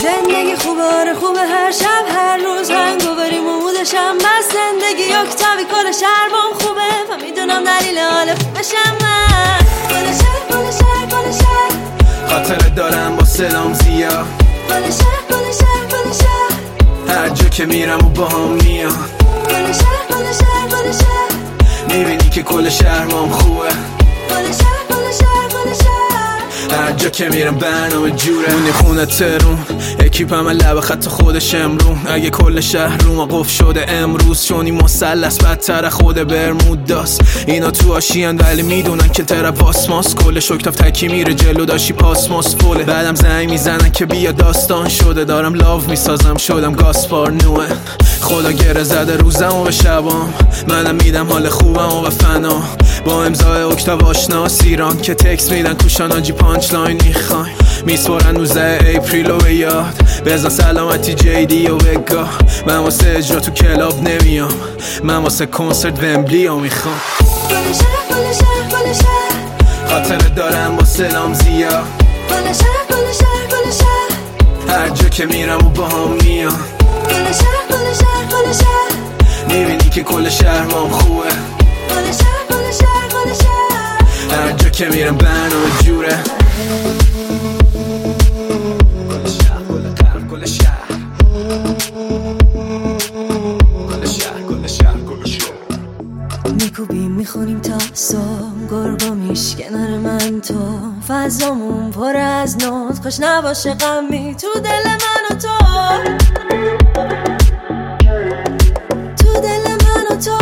زندگی خوبه آره خوبه، هر شب هر روز هنگووریم و مودشم بس زندگی یکتاوی کل شهر بام خوبه و میدونم دلیل حال خوبشم من. کل شهر کل شهر کل شهر خاطره دارم با سلام زیاد. کل شهر کل شهر کل شهر هر جا که میرم و با هم میان. کل شهر کل شهر کل شهر میبینی که کل شهر بام خوبه. کل شهر کل شهر کل شهر هر جا که میرم برنامه جوره. اونی خونه ترون اکیپم لب خط خودش امرون. اگه کل شهر رو ما قفل شده امروز، چونی مثلث بدتر خود برموداست. اینا تو آشیان ولی میدونن که طرف آسماس. کل شکتاف تکی میره جلو داشی پاسماس فوله. بعدم زنگ میزنن که بیا داستان شده. دارم لاو میسازم شدم گاسپار نوه. خدا گره زده روزم و به شبام، منم میدم حال خوبم و به فنا. با امضای اکتاو آشناس ایران که تکس میدن توشان آجی پانچ لاین میخواین. میسپرن 19 اپریل و به یاد بزن سلامتی جیدی و بگاه. من واسه اجرا تو کلاب نمیام، من واسه کنسرت ومبلی ها میخوام. کل شهر کل شهر کل شهر خاطره دارم با سلام زیاد. کل شهر کل شهر کل شهر هر جا که میرم و با هم میان. کل شهر کل شهر کل شهر میبینی که کل شهر بام خوبه. کل شهر کل شهر کل شهر هر جا که میرم برنامه جوره. کل شهر کل شهر کل شهر کل شهر کل شهر کل شهر. میکوبیم میخونیم تا صبح، گرگا میشکنن من تو. فضامون پر از نوت، خوش نباشه غمی تو دل من و تو. تو دل من و تو.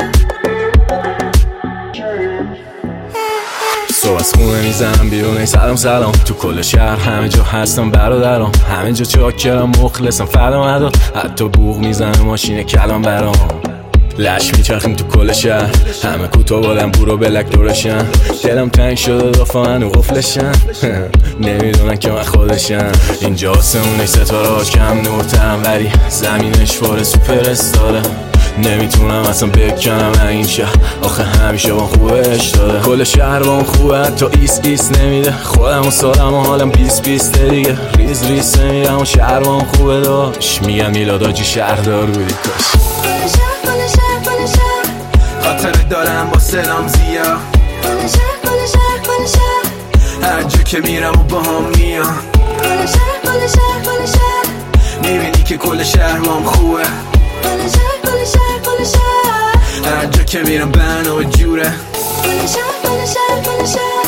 صبح از خونه میزنم بیرون سلام سلام. تو کل شهر همه جا هستم برادرام، همه جا چاکرم مخلصم فدا مدار. حتی بوق میزنه ماشین کلام برام. لش میچرخیم تو کل شهر، همه کوتاه بادم برو بلک دورشن. دلم تنگ شده دافان و قفلشن. نمیدونن که من خودشن. اینجا آسمونش ستارهاش کم نورترم ولی زمینش فار سوپر استاره. نمیتونم اصلا بکنم این شهر، آخه همیشه با خوبش داده. کل شهر با خوبه حتی ایس نمیده. خودم و سالم و حالم 20 دیگه. ریز نمیرم و شهر با خوبه داشت. میگم میلاد آجی شهردار بودی کاش. کل شهر کل شهر کل شهر خاطره دارم با سلام زیاد. کل شهر کل شهر کل شهر هر جا که میرم و با هم میان. کل شهر کل شهر کل شهر میبینی که کل شهر بام خوبه. کل شهر کل شهر کل شهر هر جا که میرم برنامه جوره. کل شهر کل شهر کل شهر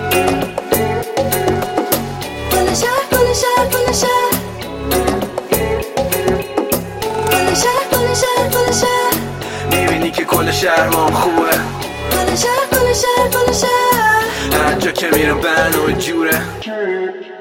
کل شهر کل شهر کل شهر کل شهر کل شهر کل شهر میبینی که کل شهر بام خوبه. کل شهر کل شهر کل شهر هر جا که میرم برنامه جوره.